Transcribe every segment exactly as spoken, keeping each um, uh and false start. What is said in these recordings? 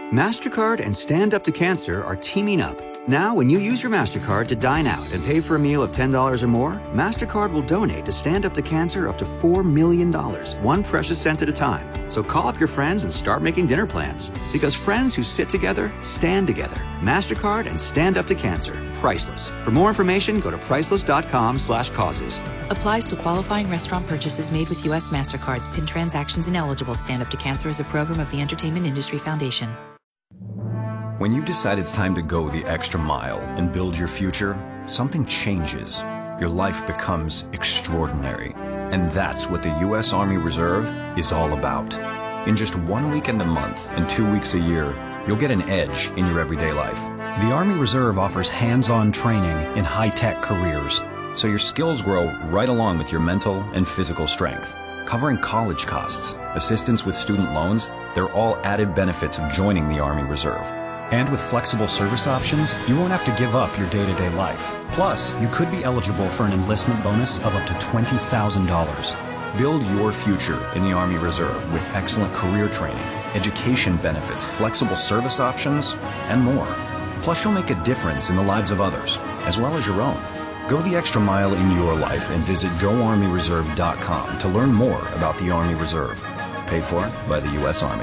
MasterCard and Stand Up to Cancer are teaming up. Now, when you use your MasterCard to dine out and pay for a meal of ten dollars or more, MasterCard will donate to Stand Up to Cancer up to four million dollars, one precious cent at a time. So call up your friends and start making dinner plans. Because friends who sit together, stand together. MasterCard and Stand Up to Cancer. Priceless. For more information, go to priceless.com slash causes. Applies to qualifying restaurant purchases made with U S MasterCards. PIN transactions ineligible. Stand Up to Cancer is a program of the Entertainment Industry Foundation. When you decide it's time to go the extra mile and build your future, something changes. Your life becomes extraordinary. And that's what the U S Army Reserve is all about. In just one weekend a month and two weeks a year, you'll get an edge in your everyday life. The Army Reserve offers hands-on training in high-tech careers, so your skills grow right along with your mental and physical strength. Covering college costs, assistance with student loans, they're all added benefits of joining the Army Reserve. And with flexible service options, you won't have to give up your day-to-day life. Plus, you could be eligible for an enlistment bonus of up to twenty thousand dollars. Build your future in the Army Reserve with excellent career training, education benefits, flexible service options, and more. Plus, you'll make a difference in the lives of others, as well as your own. Go the extra mile in your life and visit go army reserve dot com to learn more about the Army Reserve. Paid for by the U S Army.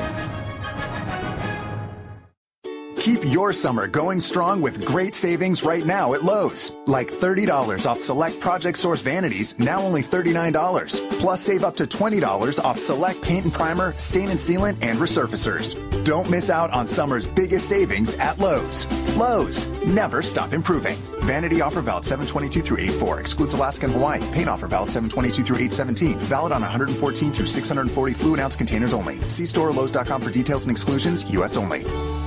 Keep your summer going strong with great savings right now at Lowe's. Like thirty dollars off select Project Source vanities, now only thirty-nine dollars. Plus save up to twenty dollars off select paint and primer, stain and sealant, and resurfacers. Don't miss out on summer's biggest savings at Lowe's. Lowe's, never stop improving. Vanity offer valid seven twenty-two through eight four. Excludes Alaska and Hawaii. Paint offer valid seven twenty-two through eight seventeen. Valid on one hundred fourteen through six hundred forty fluid ounce containers only. See store or Lowe's dot com for details and exclusions. U S only.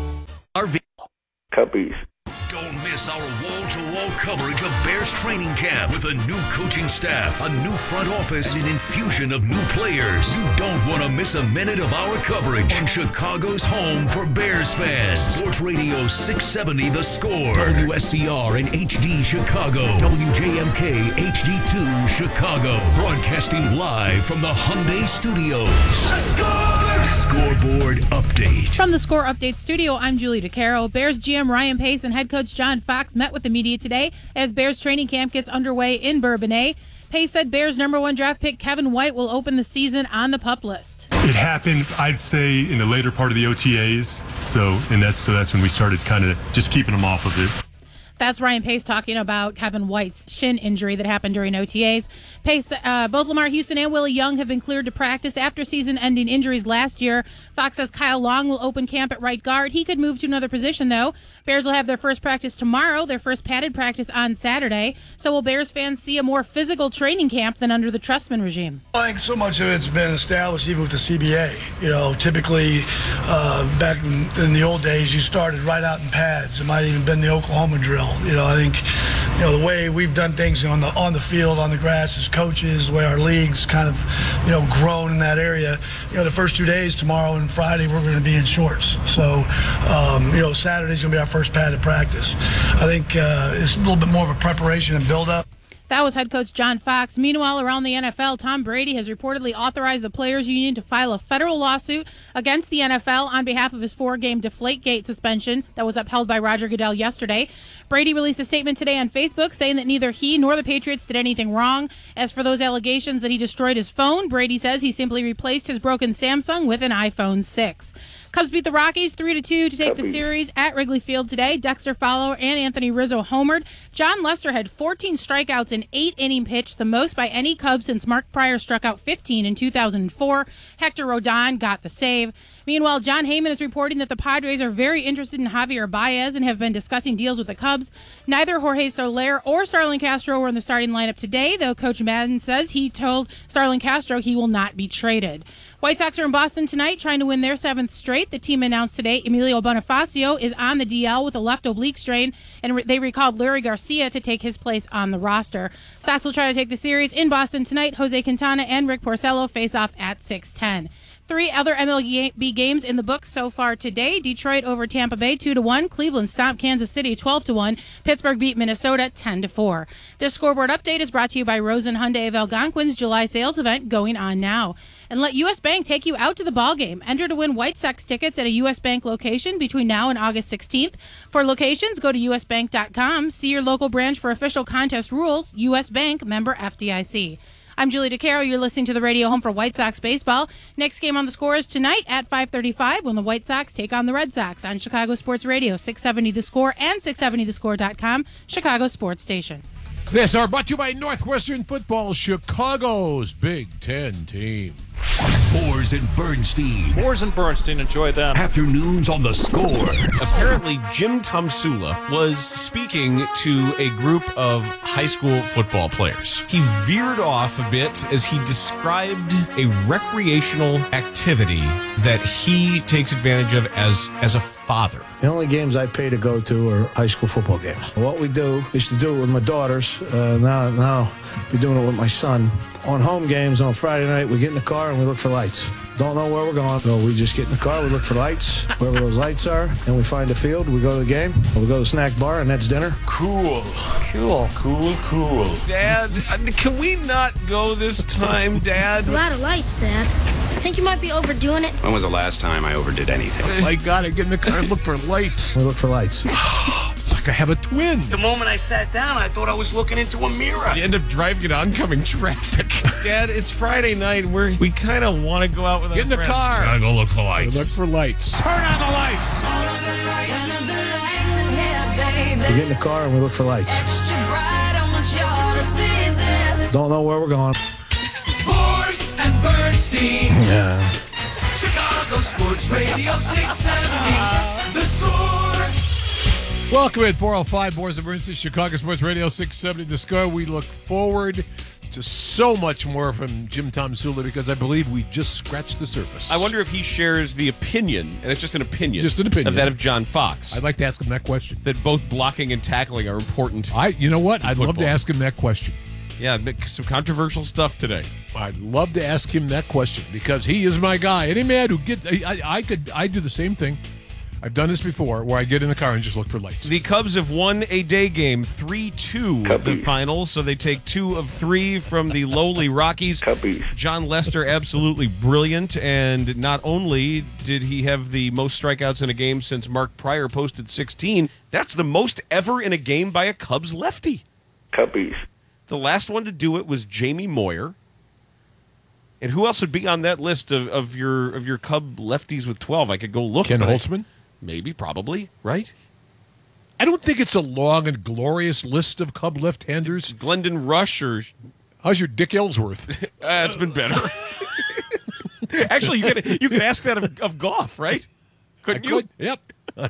R V. Cubbies. Don't miss our wall-to-wall coverage of Bears training camp with a new coaching staff, a new front office, and an infusion of new players. You don't want to miss a minute of our coverage on Chicago's home for Bears fans. Sports Radio six seventy The Score. W S C R and H D Chicago. W J M K H D two Chicago. Broadcasting live from the Hyundai Studios. The Score! Scoreboard update. From the Score Update studio, I'm Julie DeCaro. Bears G M Ryan Pace and head coach John Fox met with the media today as Bears training camp gets underway in Bourbonnais. Pace said Bears number one draft pick Kevin White will open the season on the PUP list. It happened, I'd say, in the later part of the O T As. So, and that's so that's when we started kind of just keeping him off of it. That's Ryan Pace talking about Kevin White's shin injury that happened during O T As. Pace, uh, both Lamar Houston and Willie Young have been cleared to practice after season-ending injuries last year. Fox says Kyle Long will open camp at right guard. He could move to another position, though. Bears will have their first practice tomorrow, their first padded practice on Saturday. So will Bears fans see a more physical training camp than under the Trustman regime? I think so much of it's been established even with the C B A. You know, typically uh, back in, in the old days, you started right out in pads. It might have even been the Oklahoma drill. You know, I think, you know, the way we've done things on the on the field, on the grass as coaches, the way our league's kind of, you know, grown in that area. You know, the first two days, tomorrow and Friday, we're going to be in shorts. So, um, you know, Saturday's going to be our first padded practice. I think uh, it's a little bit more of a preparation and build-up. That was head coach John Fox. Meanwhile, around the N F L, Tom Brady has reportedly authorized the Players Union to file a federal lawsuit against the N F L on behalf of his four-game Deflategate suspension that was upheld by Roger Goodell yesterday. Brady released a statement today on Facebook saying that neither he nor the Patriots did anything wrong. As for those allegations that he destroyed his phone, Brady says he simply replaced his broken Samsung with an iPhone six. Cubs beat the Rockies three to two to take the series at Wrigley Field today. Dexter Fowler and Anthony Rizzo homered. John Lester had fourteen strikeouts in eight inning pitch, the most by any Cub since Mark Pryor struck out fifteen in two thousand four. Hector Rodon got the save. Meanwhile, John Heyman is reporting that the Padres are very interested in Javier Baez and have been discussing deals with the Cubs. Neither Jorge Soler or Starlin Castro were in the starting lineup today, though Coach Madden says he told Starlin Castro he will not be traded. White Sox are in Boston tonight trying to win their seventh straight. The team announced today Emilio Bonifacio is on the D L with a left oblique strain, and re- they recalled Larry Garcia to take his place on the roster. Sox will try to take the series in Boston tonight. Jose Quintana and Rick Porcello face off at six ten. Three other M L B games in the books so far today. Detroit over Tampa Bay two to one. Cleveland stomped Kansas City twelve to one. Pittsburgh beat Minnesota ten to four. This scoreboard update is brought to you by Rosen Hyundai of Algonquin's July sales event going on now. and let U S. Bank take you out to the ball game. Enter to win White Sox tickets at a U S. Bank location between now and August sixteenth. For locations, go to U S bank dot com. See your local branch for official contest rules. U S. Bank, member F D I C. I'm Julie DeCaro. You're listening to the radio home for White Sox baseball. Next game on the Score is tonight at five thirty-five when the White Sox take on the Red Sox on Chicago Sports Radio, six seventy The Score and six seventy the score dot com, Chicago Sports Station. This are brought to you by Northwestern Football, Chicago's Big Ten team. Boers and Bernstein. Boers and Bernstein, enjoy them. Afternoons on the Score. Apparently, Jim Tomsula was speaking to a group of high school football players. He veered off a bit as he described a recreational activity that he takes advantage of as, as a father. The only games I pay to go to are high school football games. What we do is to do it with my daughters. Uh, now, now we're doing it with my son. On home games on Friday night, we get in the car and we look for lights. Don't know where we're going, so we just get in the car, we look for lights, wherever those lights are, and we find a field, we go to the game, or we go to the snack bar, and that's dinner. Cool. Cool. Cool, cool. Dad, can we not go this time, Dad? A lot of lights, Dad. I think you might be overdoing it. When was the last time I overdid anything? Oh my God, I get in the car and look for lights. We look for lights. It's like I have a twin. The moment I sat down, I thought I was looking into a mirror. You end up driving in oncoming traffic. Dad, it's Friday night. We're, we kind of want to go out with Get our in the friends. car. Gotta go look for lights. Look for lights. Turn on the lights. We get in the car and we look for lights. Don't know where we're going. Boers and Bernstein. Yeah. Chicago Sports Radio six seventy. The Score. Welcome in four oh five Boers and Bernstein, Chicago Sports Radio six seventy The Score. We look forward to so much more from Jim Tomsula because I believe we just scratched the surface. I wonder if he shares the opinion, and it's just an opinion, Just an opinion. of that of John Fox. I'd like to ask him that question. That both blocking and tackling are important. I, you know what? I'd love to football. ask him that question. Yeah, some controversial stuff today. I'd love to ask him that question because he is my guy. Any man who get, I, I could, I do the same thing. I've done this before, where I get in the car and just look for lights. The Cubs have won a day game, three two the final, so they take two of three from the lowly Rockies. Cubbies. John Lester, absolutely brilliant, and not only did he have the most strikeouts in a game since Mark Pryor posted sixteen, that's the most ever in a game by a Cubs lefty. Cubbies. The last one to do it was Jamie Moyer. And who else would be on that list of, of your of your Cub lefties with twelve? I could go look. Ken Holtzman? Maybe, probably, right? I don't think it's a long and glorious list of Cub left-handers. Glendon Rush or... How's your Dick Ellsworth? uh, it's been better. Actually, you could you could ask that of, of Goff, right? Couldn't I you? Could. Yep.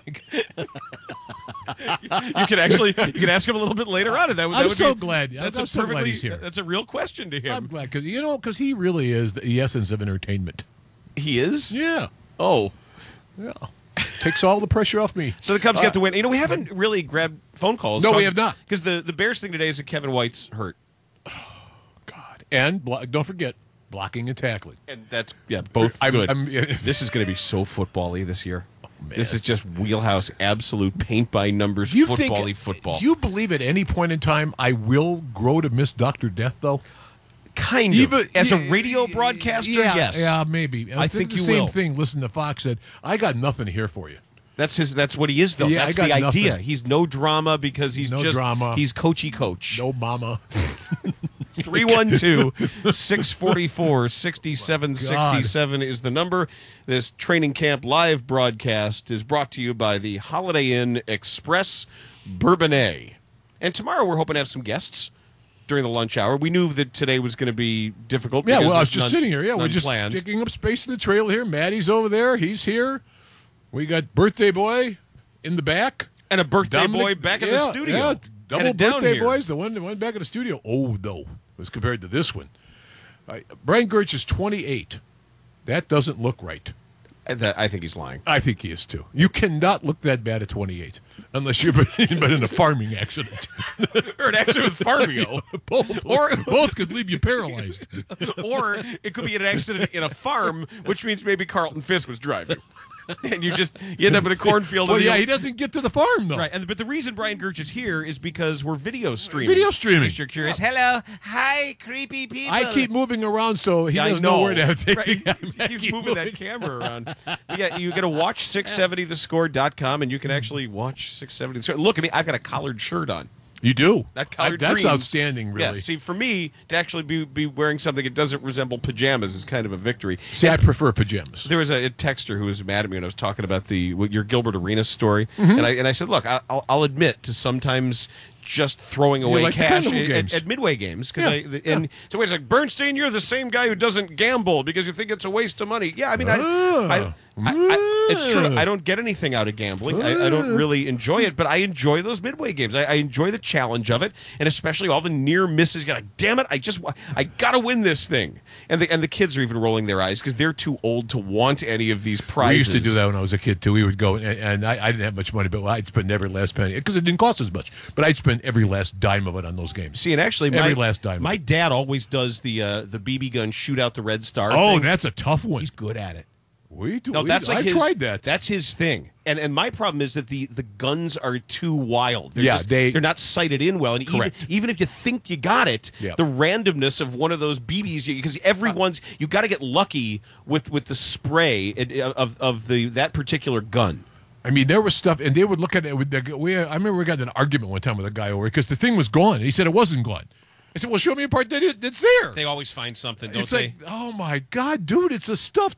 you could actually you could ask him a little bit later on. And that, would, I'm that would so be, glad. That's I'm a so glad perfectly, he's here. That's a real question to him. I'm glad because you know because he really is the essence of entertainment. He is? Yeah. Oh. Yeah. Takes all the pressure off me. So the Cubs uh, get to win. You know, we haven't really grabbed phone calls. No, we have not. Because the, the Bears thing today is that Kevin White's hurt. Oh, God. And blo- don't forget, blocking and tackling. And that's, yeah, both I'm, good. I'm, I'm, this is going to be so football-y this year. Oh, man. This is just wheelhouse, absolute paint-by-numbers, you football-y think, football. Do you believe at any point in time I will grow to miss Doctor Death, though? Kind Even, of. As yeah, a radio broadcaster, yeah, yes. Yeah, maybe. I think the you same will. thing. Listen to Fox said, I got nothing here for you. That's his. That's what he is, though. Yeah, that's I got the idea. nothing. He's no drama because he's No just drama. He's coachy coach. No mama. three one two, six four four, six seven six seven is the number. This training camp live broadcast is brought to you by the Holiday Inn Express Bourbonnais. And tomorrow we're hoping to have some guests during the lunch hour. We knew that today was going to be difficult. Yeah, well, I was there's just none, sitting here. Yeah, we're just planned. taking up space in the trailer here. Maddie's over there. He's here. We got birthday boy in the back. And a birthday Dominic, boy back yeah, in the studio. Yeah, double Headed down birthday here. boys. The one, the one back in the studio. Oh, no, as compared to this one. Uh, Brian Gertz is twenty-eight. That doesn't look right. I, that, I think he's lying. I think he is, too. You cannot look that bad at twenty-eight unless you've been, been in a farming accident. Or an accident with Farbio. both, Or- both could leave you paralyzed. Or it could be an accident in a farm, which means maybe Carlton Fisk was driving. and you just you end up in a cornfield. Well, and yeah, you- he doesn't get to the farm though. Right, and but the reason Brian Gertz is here is because we're video streaming. Video streaming. If you're curious. Hello, hi, creepy people. I keep moving around so he Yeah, I doesn't know know. where to take Right. the You keep moving that camera around. Yeah, you got to watch six seventy the score dot com, and you can actually watch six seventy the score. Look at me, I've got a collared shirt on. You do. That collared I- that's greens. outstanding, really. Yeah, see, for me to actually be, be wearing something that doesn't resemble pajamas is kind of a victory. See, I prefer pajamas. There was a, a texter who was mad at me when I was talking about the what, your Gilbert Arenas story, Mhm. and I and I said, look, I, I'll, I'll admit to sometimes just throwing You away like the cash carnival at, games. at, at midway games because Yeah, I the, and so wait, it's like Bernstein, you're the same guy who doesn't gamble because you think it's a waste of money. Yeah, I mean, I, Ah. I, I, I it's true. I don't get anything out of gambling. I, I don't really enjoy it, but I enjoy those midway games. I, I enjoy the challenge of it, and especially all the near misses. God damn it! I just wa- I gotta win this thing. And the and the kids are even rolling their eyes because they're too old to want any of these prizes. We used to do that when I was a kid too. We would go, and, and I, I didn't have much money, but I'd spend every last penny because it didn't cost as much. But I'd spend every last dime of it on those games. See, and actually, every my, last dime. My dad always does the uh, the B B gun shoot out the red star. Oh, thing. that's a tough one. He's good at it. We do. No, we, that's like I his, tried that. That's his thing. And and my problem is that the, the guns are too wild. They're Yeah, just, they- they're not sighted in well. And even, Correct. even if you think you got it, Yeah. the randomness of one of those B Bs, because everyone's you got to get lucky with, with the spray of of the that particular gun. I mean, there was stuff, and they would look at it. With the, we, I remember we got in an argument one time with a guy over it because the thing was gone. And he said it wasn't gone. I said, well, show me a part that it, it's there. They always find something, don't It's they? like, oh my God, dude, it's a stuffed